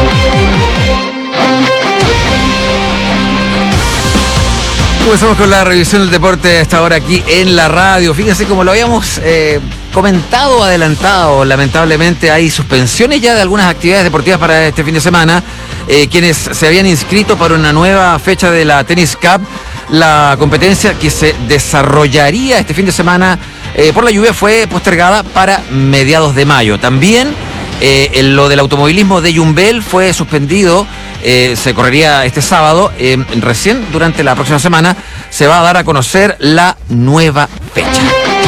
Comenzamos con la revisión del deporte a esta hora aquí en la radio. Fíjense, como lo habíamos comentado, adelantado, lamentablemente hay suspensiones ya de algunas actividades deportivas para este fin de semana. Quienes se habían inscrito para una nueva fecha de la Tennis Cup, la competencia que se desarrollaría este fin de semana por la lluvia fue postergada para mediados de mayo. También lo del automovilismo de Yumbel fue suspendido. Se correría este sábado. Recién durante la próxima semana se va a dar a conocer la nueva fecha.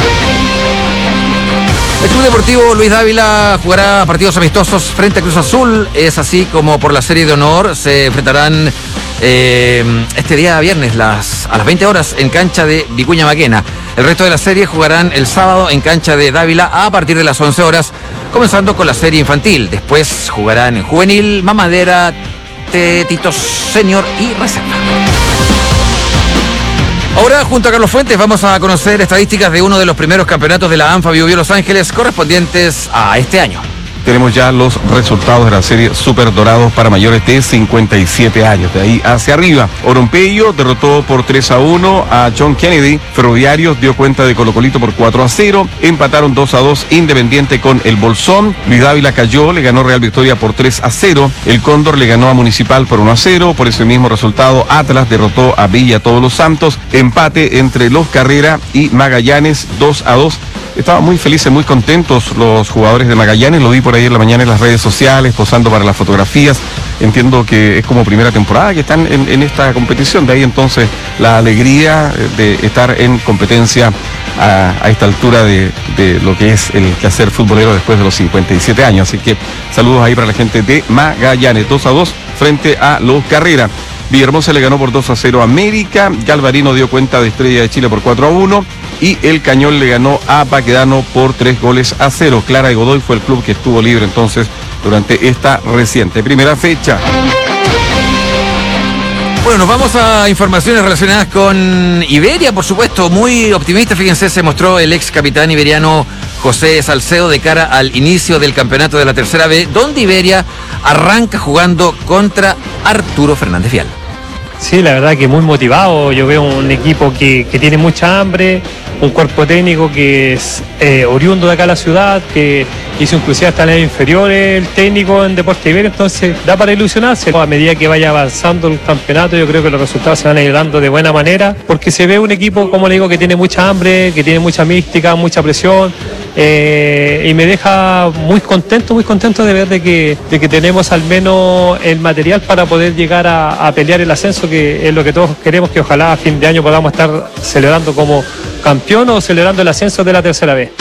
El Club Deportivo Luis Dávila jugará partidos amistosos frente a Cruz Azul. Es así como por la serie de honor se enfrentarán este día viernes a las 20 horas en cancha de Vicuña Maquena. El resto de la serie jugarán el sábado en cancha de Dávila a partir de las 11 horas, comenzando con la serie infantil. Después jugarán en juvenil, mamadera, Tito Senior y Reserva. Ahora, junto a Carlos Fuentes, vamos a conocer estadísticas de uno de los primeros campeonatos de la ANFA Bio Los Ángeles correspondientes a este año. Tenemos ya los resultados de la serie Super Dorados para mayores de 57 años. De ahí hacia arriba, Orompeyo derrotó por 3-1 a John Kennedy. Ferroviarios dio cuenta de Colocolito por 4-0. Empataron 2-2 Independiente con el Bolsón. Luis Dávila cayó, le ganó Real Victoria por 3-0. El Cóndor le ganó a Municipal por 1-0. Por ese mismo resultado, Atlas derrotó a Villa Todos los Santos. Empate entre Los Carrera y Magallanes, 2-2. Estaban muy felices, muy contentos los jugadores de Magallanes. Lo vi por ahí en la mañana en las redes sociales, posando para las fotografías. Entiendo que es como primera temporada que están en esta competición. De ahí entonces la alegría de estar en competencia a esta altura de lo que es el quehacer futbolero después de los 57 años. Así que saludos ahí para la gente de Magallanes. 2-2 frente a Los Carrera. Villahermosa le ganó por 2-0 a América. Galvarino dio cuenta de Estrella de Chile por 4-1. Y el Cañón le ganó a Baquedano por 3-0. Clara de Godoy fue el club que estuvo libre entonces durante esta reciente primera fecha. Bueno, nos vamos a informaciones relacionadas con Iberia, por supuesto, muy optimista. Fíjense, se mostró el ex capitán iberiano José Salcedo de cara al inicio del campeonato de la Tercera B, donde Iberia arranca jugando contra Arturo Fernández Vial. Sí, la verdad que muy motivado. Yo veo un equipo que tiene mucha hambre, un cuerpo técnico que es oriundo de acá a la ciudad, que hizo inclusive hasta en las inferiores el técnico en Deportes Iberia, entonces da para ilusionarse. A medida que vaya avanzando el campeonato, yo creo que los resultados se van a ir dando de buena manera, porque se ve un equipo, como le digo, que tiene mucha hambre, que tiene mucha mística, mucha presión, y me deja muy contento de ver de que tenemos al menos el material para poder llegar a pelear el ascenso, que es lo que todos queremos, que ojalá a fin de año podamos estar celebrando como campeón o celebrando el ascenso de la Tercera B.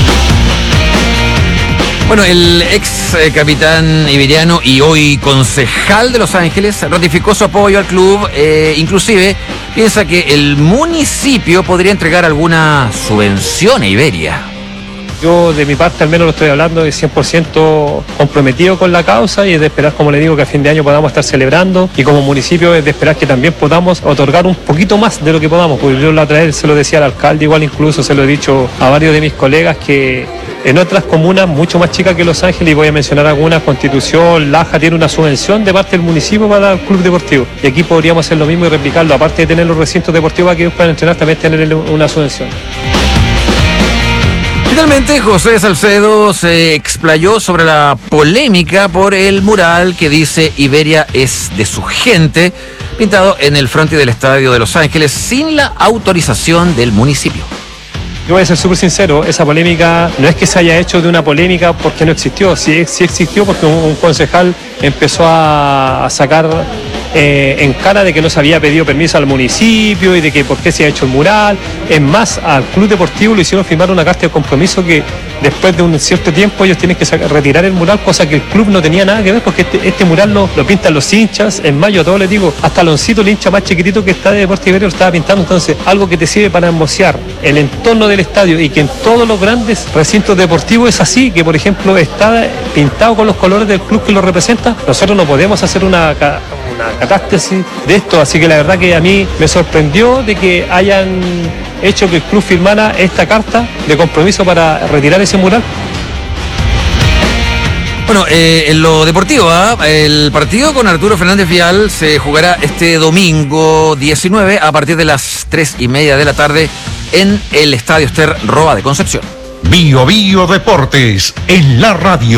Bueno, el ex capitán iberiano y hoy concejal de Los Ángeles ratificó su apoyo al club, inclusive piensa que el municipio podría entregar alguna subvención a Iberia. Yo de mi parte al menos lo estoy hablando de 100% comprometido con la causa, y es de esperar, como le digo, que a fin de año podamos estar celebrando, y como municipio es de esperar que también podamos otorgar un poquito más de lo que podamos, porque yo la otra vez se lo decía al alcalde, igual incluso se lo he dicho a varios de mis colegas, que en otras comunas mucho más chicas que Los Ángeles, y voy a mencionar algunas, Constitución, Laja, tiene una subvención de parte del municipio para el club deportivo, y aquí podríamos hacer lo mismo y replicarlo, aparte de tener los recintos deportivos para que ellos puedan entrenar, también tener una subvención. Finalmente, José Salcedo se explayó sobre la polémica por el mural que dice Iberia es de su gente, pintado en el frontis del estadio de Los Ángeles sin la autorización del municipio. Yo voy a ser súper sincero, esa polémica no es que se haya hecho de una polémica porque no existió, sí existió porque un concejal empezó a sacar en cara de que no se había pedido permiso al municipio y de que por qué se ha hecho el mural. Es más, al club deportivo le hicieron firmar una carta de compromiso que después de un cierto tiempo ellos tienen que retirar el mural, cosa que el club no tenía nada que ver, porque este mural lo pintan los hinchas. En mayo, a todos les digo, hasta Loncito, el hincha más chiquitito que está de Deportes Iberia, lo estaba pintando. Entonces, algo que te sirve para hermosear el entorno del estadio, y que en todos los grandes recintos deportivos es así, que por ejemplo está pintado con los colores del club que lo representa. Nosotros no podemos hacer una catástasis de esto, así que la verdad que a mí me sorprendió de que hayan hecho que el club firmara esta carta de compromiso para retirar ese mural. Bueno, en lo deportivo, el partido con Arturo Fernández Vial se jugará este domingo 19 a partir de las 3:30 de la tarde en el Estadio Ester Roa de Concepción. Bio Bio Deportes en la radio.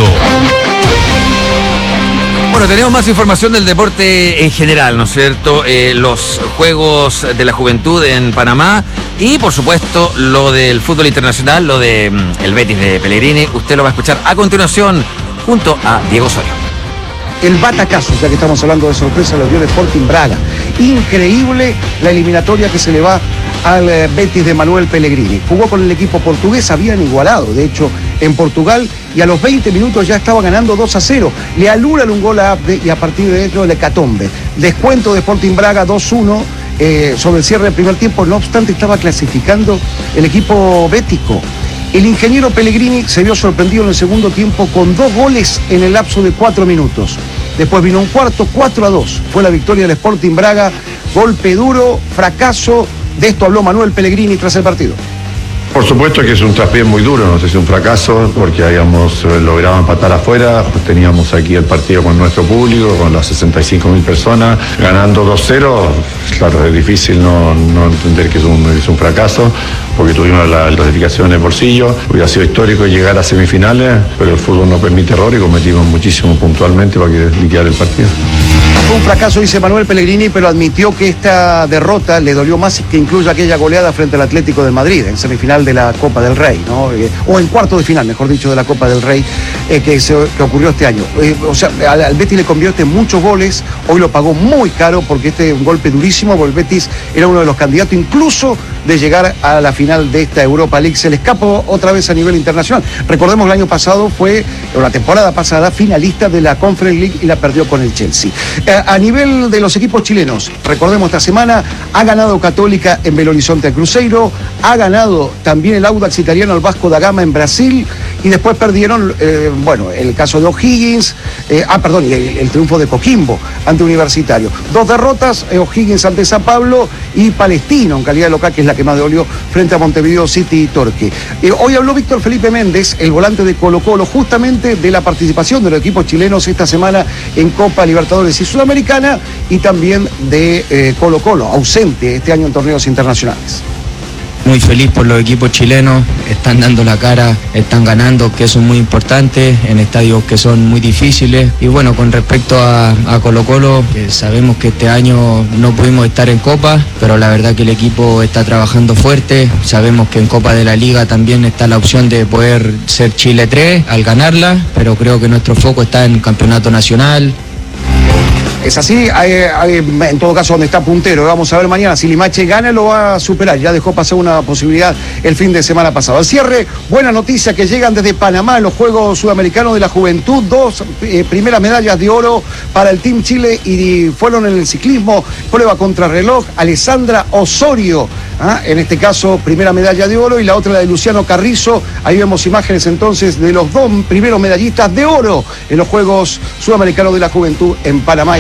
Bueno, tenemos más información del deporte en general, ¿no es cierto? Los Juegos de la Juventud en Panamá y, por supuesto, lo del fútbol internacional, lo de el Betis de Pellegrini. Usted lo va a escuchar a continuación junto a Diego Osorio. El batacazo, ya que estamos hablando de sorpresa, lo dio el Sporting Braga. Increíble la eliminatoria que se le va al Betis de Manuel Pellegrini. Jugó con el equipo portugués, habían igualado, de hecho, en Portugal, y a los 20 minutos ya estaba ganando 2-0. Le anulan un gol a Abde y a partir de ello el hecatombe. Descuento de Sporting Braga 2-1 sobre el cierre del primer tiempo. No obstante, estaba clasificando el equipo bético. El ingeniero Pellegrini se vio sorprendido en el segundo tiempo con 2 goles en el lapso de 4 minutos. Después vino un cuarto, 4-2. Fue la victoria del Sporting Braga. Golpe duro, fracaso. De esto habló Manuel Pellegrini tras el partido. Por supuesto que es un traspié muy duro, no sé si un fracaso, porque habíamos logrado empatar afuera, teníamos aquí el partido con nuestro público, con las 65.000 personas, ganando 2-0, claro, es difícil no entender que es un fracaso, porque tuvimos la clasificación en el bolsillo, hubiera sido histórico llegar a semifinales, pero el fútbol no permite error y cometimos muchísimo puntualmente para que liquidar el partido. Fue un fracaso, dice Manuel Pellegrini, pero admitió que esta derrota le dolió más que incluso aquella goleada frente al Atlético de Madrid en semifinal de la Copa del Rey, ¿no? O en cuarto de final, mejor dicho, de la Copa del Rey, que ocurrió este año. O sea, al Betis le convierte muchos goles, hoy lo pagó muy caro porque este es un golpe durísimo, porque el Betis era uno de los candidatos incluso de llegar a la final de esta Europa League. Se le escapó otra vez a nivel internacional. Recordemos que el año pasado o la temporada pasada, finalista de la Conference League y la perdió con el Chelsea. A nivel de los equipos chilenos, recordemos, esta semana ha ganado Católica en Belo Horizonte al Cruzeiro, ha ganado también el Audax italiano al Vasco da Gama en Brasil, y después perdieron, el caso de O'Higgins, y el triunfo de Coquimbo ante Universitario. 2 derrotas, O'Higgins ante San Pablo y Palestino en calidad de local, que es la que más dolió, frente a Montevideo City y Torque. Hoy habló Víctor Felipe Méndez, el volante de Colo-Colo, justamente de la participación de los equipos chilenos esta semana en Copa Libertadores y Sudamericana, y también de Colo-Colo, ausente este año en torneos internacionales. Muy feliz por los equipos chilenos, están dando la cara, están ganando, que eso es muy importante, en estadios que son muy difíciles. Y bueno, con respecto a Colo-Colo, sabemos que este año no pudimos estar en Copa, pero la verdad que el equipo está trabajando fuerte. Sabemos que en Copa de la Liga también está la opción de poder ser Chile 3 al ganarla, pero creo que nuestro foco está en Campeonato Nacional. Es así, en todo caso donde está puntero. Vamos a ver mañana, si Limache gana lo va a superar, ya dejó pasar una posibilidad el fin de semana pasado. Al cierre, buena noticia que llegan desde Panamá en los Juegos Sudamericanos de la Juventud, 2 primeras medallas de oro para el Team Chile, y fueron en el ciclismo, prueba contrarreloj, Alessandra Osorio, en este caso primera medalla de oro, y la otra la de Luciano Carrizo. Ahí vemos imágenes entonces de los 2 primeros medallistas de oro en los Juegos Sudamericanos de la Juventud en Panamá.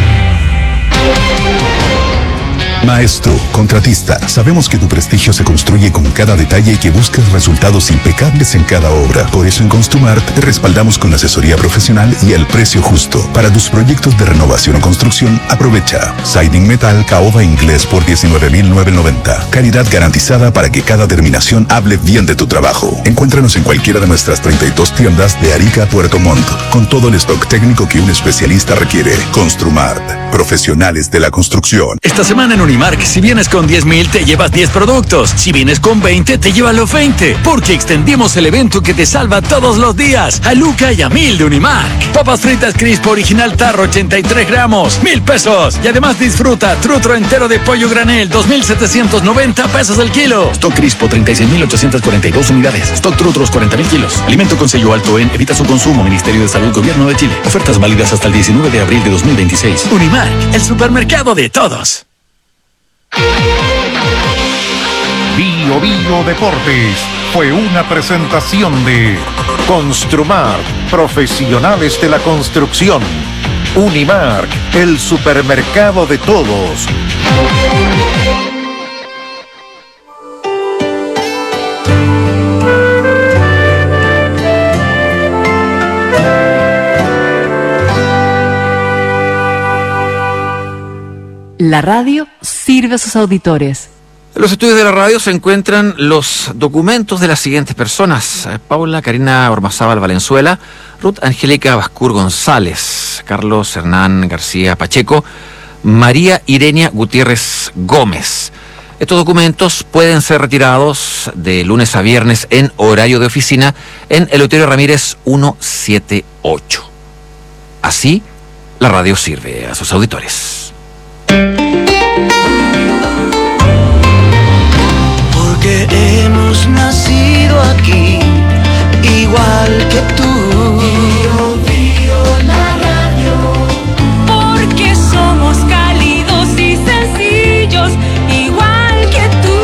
Maestro, contratista, sabemos que tu prestigio se construye con cada detalle y que buscas resultados impecables en cada obra. Por eso en Construmart te respaldamos con asesoría profesional y el precio justo. Para tus proyectos de renovación o construcción, aprovecha Siding Metal Caoba Inglés por $19,990. Calidad garantizada para que cada terminación hable bien de tu trabajo. Encuéntranos en cualquiera de nuestras 32 tiendas de Arica a Puerto Montt, con todo el stock técnico que un especialista requiere. Construmart, profesionales de la construcción. Esta semana en Unimark, si vienes con 10,000 te llevas 10 productos. Si vienes con 20 te llevas los 20. Porque extendimos el evento que te salva todos los días. A Luca y a 1,000 de Unimark. Papas fritas Crispo original tarro 83 gramos, 1,000 pesos. Y además disfruta trutro entero de pollo granel, 2,790 pesos el kilo. Stock Crispo 36,842 unidades. Stock trutros 40,000 kilos. Alimento con sello alto en evita su consumo. Ministerio de Salud, Gobierno de Chile. Ofertas válidas hasta el 19 de abril de 2026. Unimark, el supermercado de todos. Bio Bio Deportes fue una presentación de Construmart, profesionales de la construcción. Unimark, el supermercado de todos. La radio sirve a sus auditores. En los estudios de la radio se encuentran los documentos de las siguientes personas: Paula Karina Ormazábal Valenzuela, Ruth Angélica Bascur González, Carlos Hernán García Pacheco, María Irenia Gutiérrez Gómez. Estos documentos pueden ser retirados de lunes a viernes en horario de oficina en Eleuterio Ramírez 178. Así, la radio sirve a sus auditores. Porque hemos nacido aquí, igual que tú. La radio. Porque somos cálidos y sencillos, igual que tú.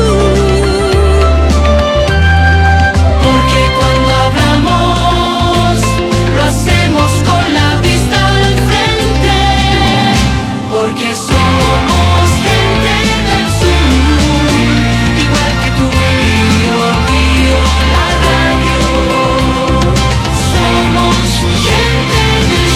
Porque cuando hablamos, lo hacemos con la vista al frente. Porque somos gente del sur, igual que tú. La radio. Somos gente del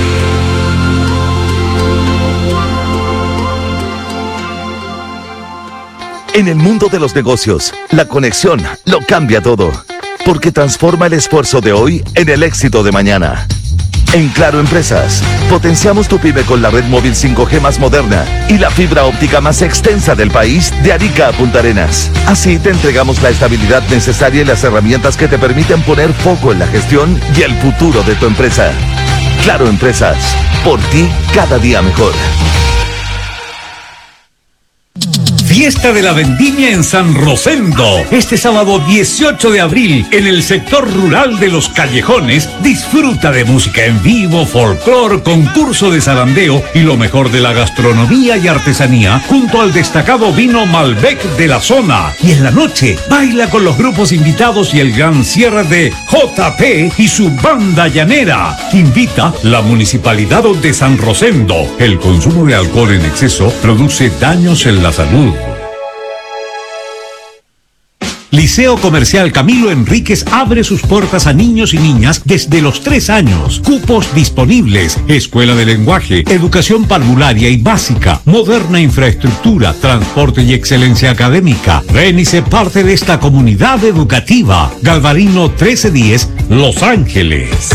sur. En el mundo de los negocios, la conexión lo cambia todo, porque transforma el esfuerzo de hoy en el éxito de mañana. En Claro Empresas, potenciamos tu pyme con la red móvil 5G más moderna y la fibra óptica más extensa del país, de Arica a Punta Arenas. Así te entregamos la estabilidad necesaria y las herramientas que te permiten poner foco en la gestión y el futuro de tu empresa. Claro Empresas, por ti cada día mejor. Fiesta de la Vendimia en San Rosendo. Este sábado 18 de abril, en el sector rural de Los Callejones, disfruta de música en vivo, folclor, concurso de zarandeo y lo mejor de la gastronomía y artesanía, junto al destacado vino Malbec de la zona. Y en la noche, baila con los grupos invitados y el gran cierre de JP y su banda llanera. Invita la Municipalidad de San Rosendo. El consumo de alcohol en exceso produce daños en la salud. Liceo Comercial Camilo Enríquez abre sus puertas a niños y niñas desde los 3 años. Cupos disponibles. Escuela de lenguaje, educación parvularia y básica, moderna infraestructura, transporte y excelencia académica. Ven y sé parte de esta comunidad educativa. Galvarino 1310, Los Ángeles.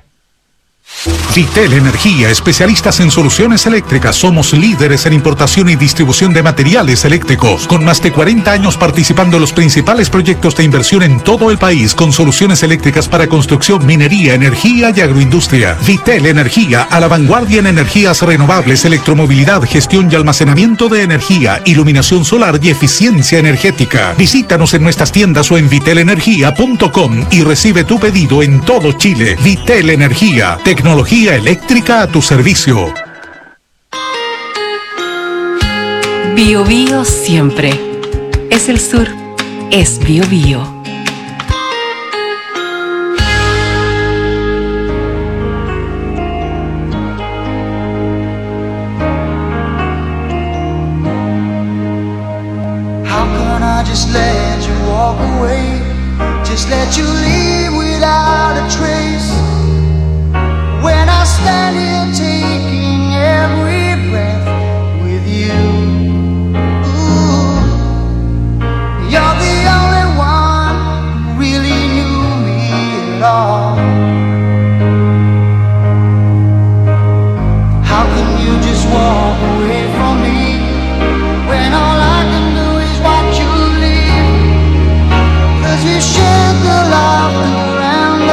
Vitel Energía, especialistas en soluciones eléctricas. Somos líderes en importación y distribución de materiales eléctricos, con más de 40 años participando en los principales proyectos de inversión en todo el país, con soluciones eléctricas para construcción, minería, energía y agroindustria. Vitel Energía, a la vanguardia en energías renovables, electromovilidad, gestión y almacenamiento de energía, iluminación solar y eficiencia energética. Visítanos en nuestras tiendas o en vitelenergia.com y recibe tu pedido en todo Chile. Vitel Energía, tecnología eléctrica a tu servicio. Bio Bio siempre. Es el sur. Es Bio Bio. How can I just let you walk away? Just let you leave without a trace. When I stand here taking every breath with you. Ooh, you're the only one who really knew me at all. How can you just walk away from me when all I can do is watch you leave? 'Cause we shared the laughter and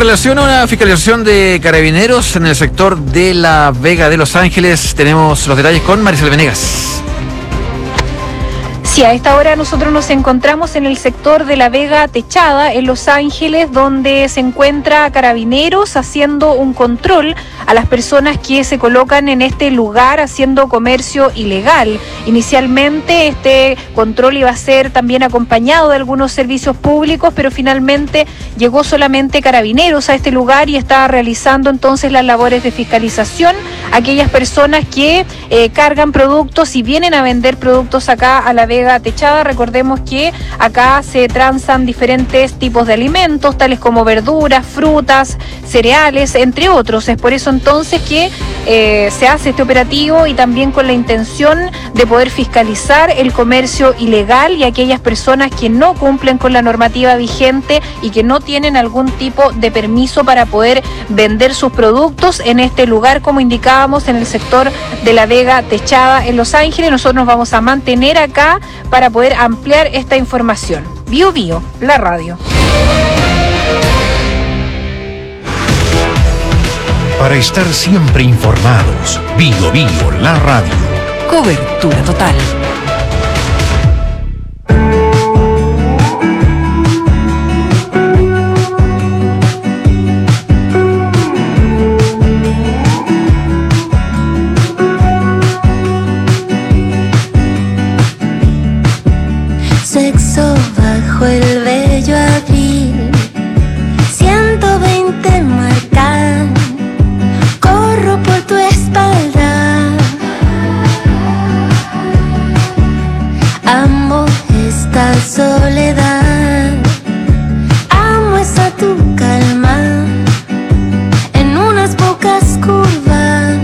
relación a una fiscalización de carabineros en el sector de La Vega de Los Ángeles, tenemos los detalles con Maricel Venegas. Sí, a esta hora nosotros nos encontramos en el sector de La Vega Techada, en Los Ángeles, donde se encuentra Carabineros haciendo un control a las personas que se colocan en este lugar haciendo comercio ilegal. Inicialmente este control iba a ser también acompañado de algunos servicios públicos, pero finalmente llegó solamente Carabineros a este lugar y está realizando entonces las labores de fiscalización a aquellas personas que cargan productos y vienen a vender productos acá a La Vega Techada. Recordemos que acá se transan diferentes tipos de alimentos, tales como verduras, frutas, cereales, entre otros. Es por eso entonces que se hace este operativo y también con la intención de poder fiscalizar el comercio ilegal y aquellas personas que no cumplen con la normativa vigente y que no tienen algún tipo de permiso para poder vender sus productos en este lugar, como indicábamos, en el sector de La Vega Techada en Los Ángeles. Nosotros nos vamos a mantener acá para poder ampliar esta información. Bio Bio, la radio. Para estar siempre informados, Bio Bio, la radio. Cobertura total. Sexo bajo el bello abril, 120 marcan, corro por tu espalda. Amo esta soledad, amo esa tu calma, en unas pocas curvas.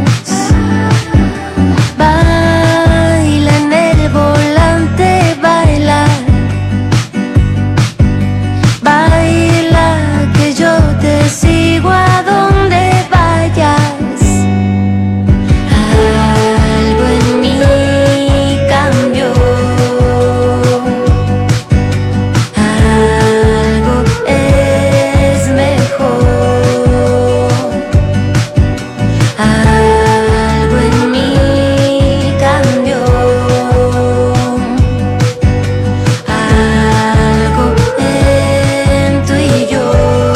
Baila en el volante, baila. Baila que yo te sigo a donde vayas. Algo en mí cambió. Algo es mejor. Algo en mí cambió. Algo en tú y yo.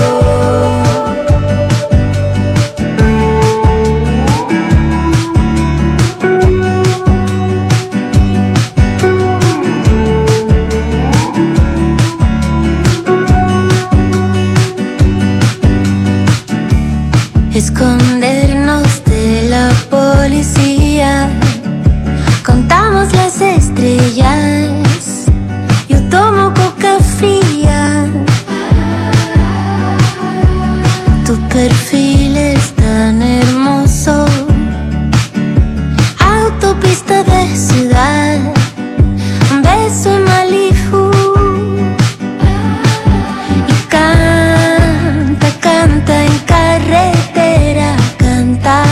Escondernos de la policía, contamos las estrellas, yo tomo coca fría. Tu perfil es tan hermoso, autopista de ciudad, un beso en Malibu. Y canta, canta en carretera, canta,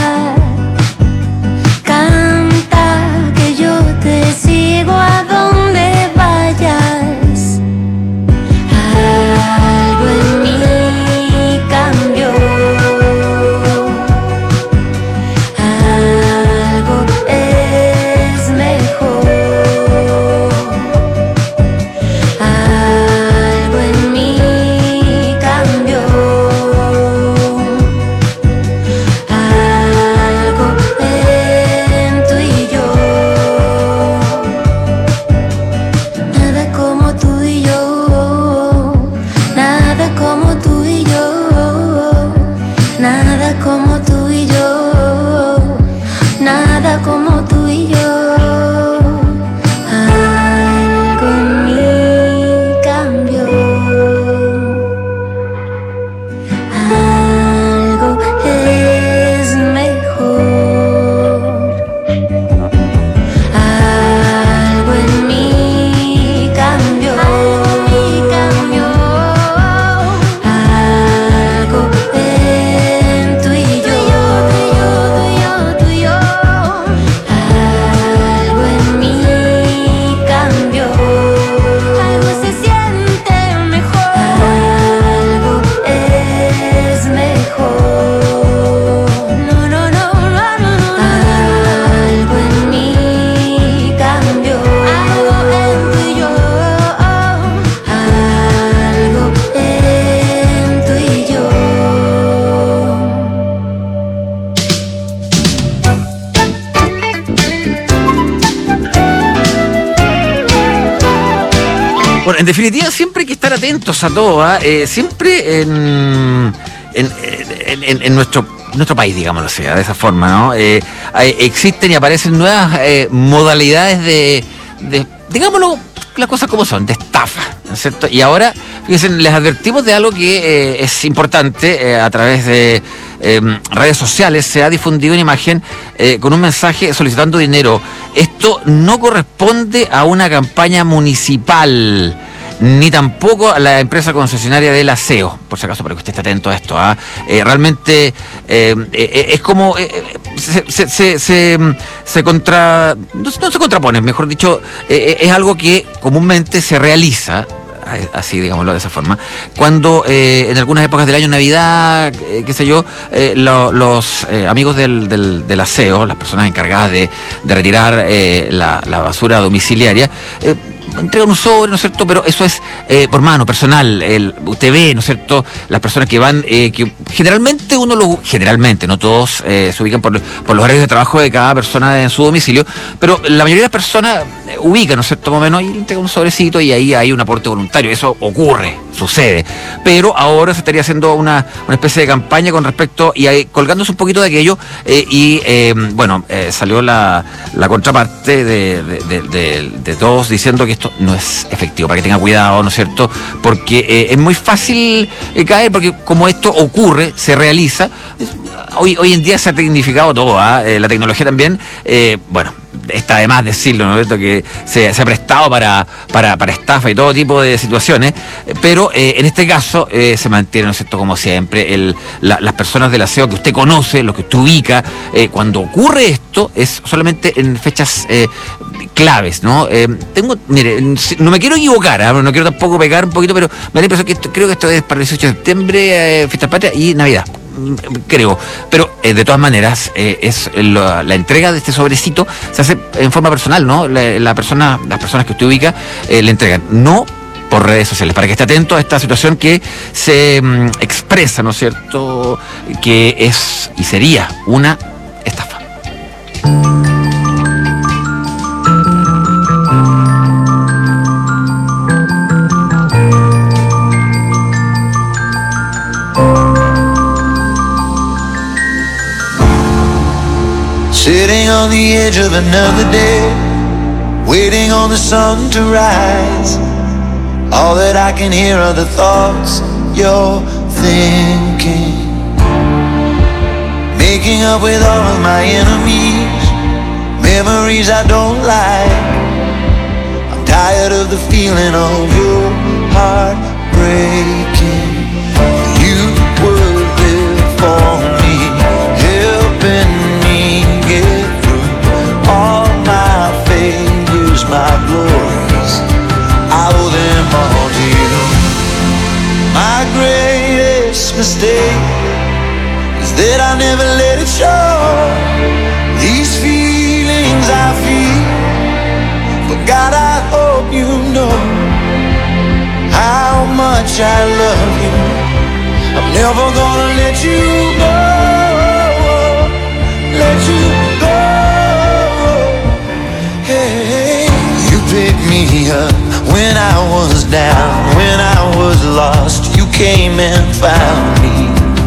canta que yo te sigo a donde vayas. Algo en mí cambió. Algo es mejor. Algo en mí cambió. Algo en tú y yo. Nada como tú y yo. Nada como tú y yo. Nada como tú y yo. Nada como tú y yo. Algo en mí cambió. Algo es mejor. Algo en mí cambió. Algo en tú y yo. Algo Bueno, en definitiva, siempre hay que estar atentos a todo, siempre en nuestro país, digámoslo así, de esa forma, ¿no? Existen y aparecen nuevas modalidades de, digámoslo, las cosas como son, de estafa, ¿no es cierto? Y ahora, fíjense, les advertimos de algo que es importante. A través de redes sociales se ha difundido una imagen con un mensaje solicitando dinero. Esto no corresponde a una campaña municipal, ni tampoco a la empresa concesionaria del aseo, por si acaso, para que usted esté atento a esto. Realmente es como no se contrapone, mejor dicho, es algo que comúnmente se realiza, así digámoslo de esa forma, cuando en algunas épocas del año, Navidad, qué sé yo, los amigos del aseo, las personas encargadas de retirar la basura domiciliaria, entregan un sobre, ¿no es cierto? Pero eso es por mano, personal. Usted ve, ¿no es cierto?, las personas que van, que generalmente generalmente, no todos se ubican por los horarios de trabajo de cada persona en su domicilio, pero la mayoría de las personas ubican, ¿no es cierto?, más o menos, y entregan un sobrecito y ahí hay un aporte voluntario. Eso ocurre, sucede. Pero ahora se estaría haciendo una especie de campaña con respecto, y ahí, colgándose un poquito de aquello, salió la contraparte de todos diciendo que esto no es efectivo, para que tenga cuidado, ¿no es cierto? Porque es muy fácil caer, porque como esto ocurre, se realiza. Hoy en día se ha tecnificado todo, la tecnología también, está de más decirlo, ¿no es cierto?, que se ha prestado para estafa y todo tipo de situaciones, pero en este caso se mantiene, ¿no es cierto?, como siempre, las personas del aseo que usted conoce, lo que usted ubica. Cuando ocurre esto es solamente en fechas claves, ¿no? No me quiero equivocar, no quiero tampoco pegar un poquito, pero me da la impresión que creo que esto es para el 18 de septiembre, fiesta patria y Navidad, creo. Pero de todas maneras, la entrega de este sobrecito se hace en forma personal, ¿no? Las personas que usted ubica le entregan, no por redes sociales, para que esté atento a esta situación que se expresa, ¿no es cierto?, que es y sería una estafa. Sitting on the edge of another day, waiting on the sun to rise. All that I can hear are the thoughts you're thinking. Making up with all of my enemies, memories I don't like. I'm tired of the feeling of your heart breaking. You were there for me, helping me get through all my failures, my glories. I owe them all to you. My greatest mistake is that I never let it show. These feelings I feel, but God, I hope you know how much I love you. I'm never gonna let you go, let you go. Hey, you picked me up when I was down, when I was lost, you came and found me.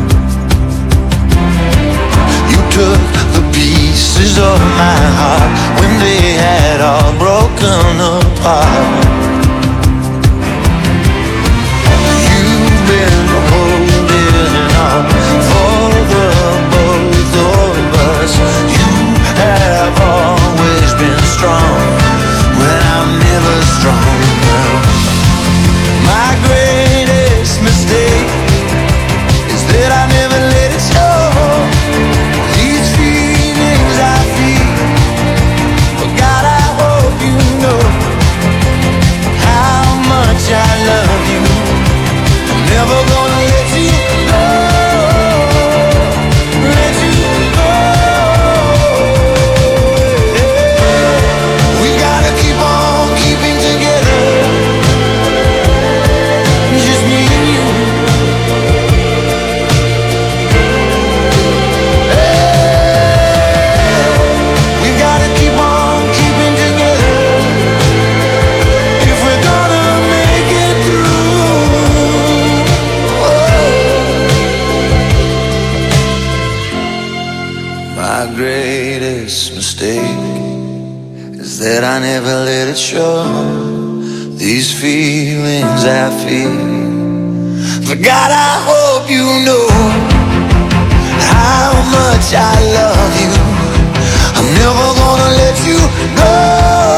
You took the pieces of my heart when they had all broken apart. You've been holding on for the both of us. You have always been strong when I'm never strong. My greatest mistake is that I never let it show. These feelings I feel, but God, I hope you know biggest mistake is that I never let it show. These feelings I feel, but God, I hope you know